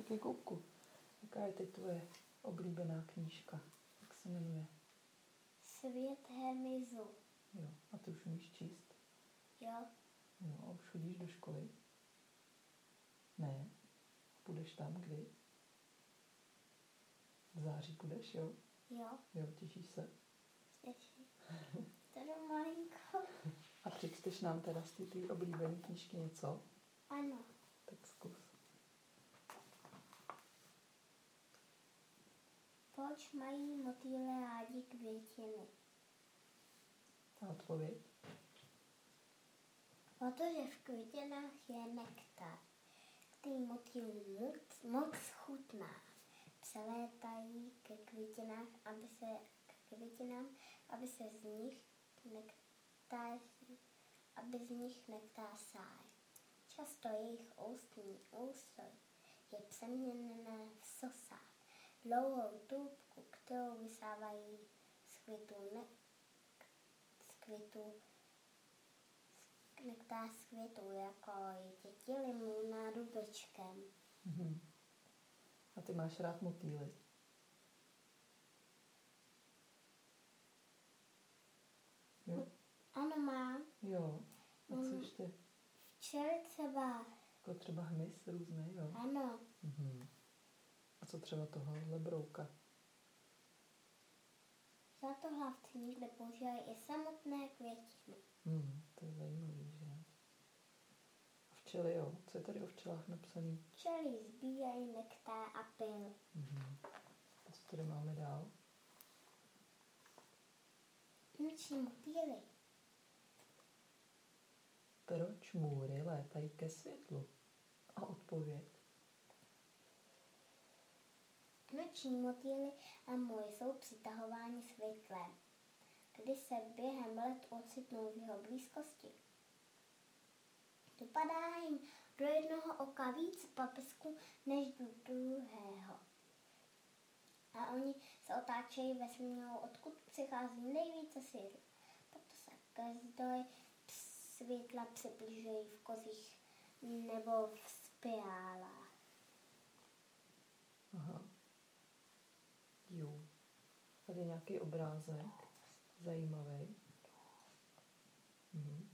ke koupku. Jaká je teď tvoje oblíbená knížka? Jak se jmenuje? Svět hmyzu. Jo, a ty už umíš číst? Jo. Jo, a už chodíš do školy? Ne. Půjdeš tam kdy? V září půjdeš, jo? Jo. Jo, těšíš se? Těším. Tady malinko. A přečteš nám teda z té oblíbené knížky něco? Ano. Tak zkus. Proč mají motýle rádi květiny? A odpověď? Protože v květinách je nektar, který motýlům moc chutná. Přelétají ke květinám, aby z nich nektar sál. Často jejich ústní ústroj je přeměněné v sosák. Dlouhou trubku, kterou vysávají z nektar z květů, jako děti limůna dubečkem. Mhm. A ty máš rád motýly? Jo? Ano, mám. Jo. A co ještě? Včely třeba. Jako třeba hmyz různý, jo? Ano. Mhm. A co třeba tohohle brouka? Zlatohlavci někde používají i samotné květiny. To je zajímavý, že? A včely, jo? Co je tady o včelách napsaný? Včely sbírají nektar a pyl. A co tady máme dál? Noční motýly. Proč můry létají ke světlu? A odpověď? Noční motýly a můry jsou přitahováni světlem, když se během let ocitnou v jeho blízkosti. Dopadá jim do jednoho oka víc paprsku než do druhého. A oni se otáčejí ve směru, odkud přichází nejvíce světla. Proto se ke zdroji světla přibližují v kozích nebo v spirálách. Aha. Jo. Tady je nějaký obrázek. Zajímavý.